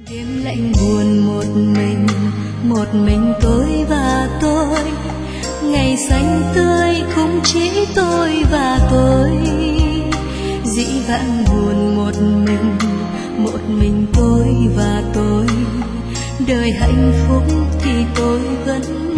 Đêm lạnh buồn một mình tôi và tôi. Ngày xanh tươi cũng chỉ tôi và tôi. Dĩ vãng buồn một mình tôi và tôi. Đời hạnh phúc thì tôi vẫn